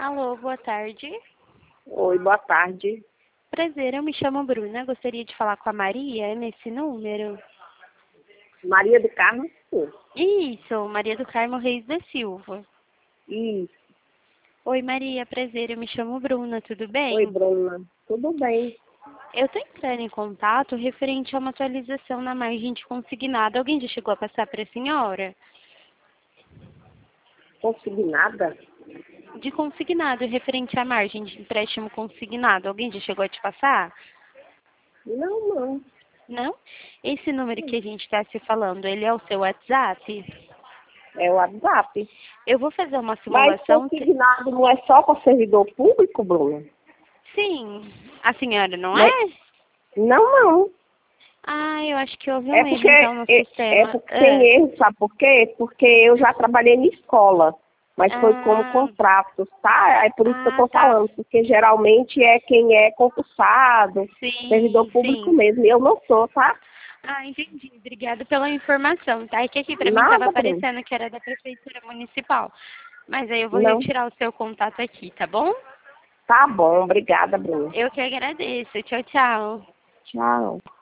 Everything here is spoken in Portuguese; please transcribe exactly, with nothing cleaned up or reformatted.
Alô, boa tarde. Oi, boa tarde. Prazer, eu me chamo Bruna. Gostaria de falar com a Maria nesse número. Maria do Carmo? Sim. Isso, Maria do Carmo Reis da Silva. Isso. Oi, Maria, prazer, eu me chamo Bruna, tudo bem? Oi, Bruna. Tudo bem? Eu estou entrando em contato referente a uma atualização na margem de consignado. Alguém já chegou a passar para a senhora? Consignada? De consignado, referente à margem de empréstimo consignado. Alguém já chegou a te passar? Não, não. Não? Esse número que a gente está se falando, ele é o seu WhatsApp? É o WhatsApp. Eu vou fazer uma Mas simulação. consignado não é só para servidor público, Bruna? Sim. A senhora não Mas... é? Não, não. Ah, eu acho que houve um É erro, porque, então, no é, é sistema. porque Ah. tem erro, sabe por quê? Porque eu já trabalhei em escola, mas foi como Ah. contrato, tá? É por isso que eu Ah, tô tá. falando, porque geralmente é quem é concursado, servidor Sim, público sim. mesmo. Eu não sou, tá? Ah, entendi. Obrigada pela informação, tá? É que aqui pra mim estava Nada, Bruna. aparecendo que era da Prefeitura Municipal. Mas aí eu vou Não. retirar o seu contato aqui, tá bom? Tá bom, obrigada, Bruna. Eu que agradeço. Tchau, tchau. Tchau.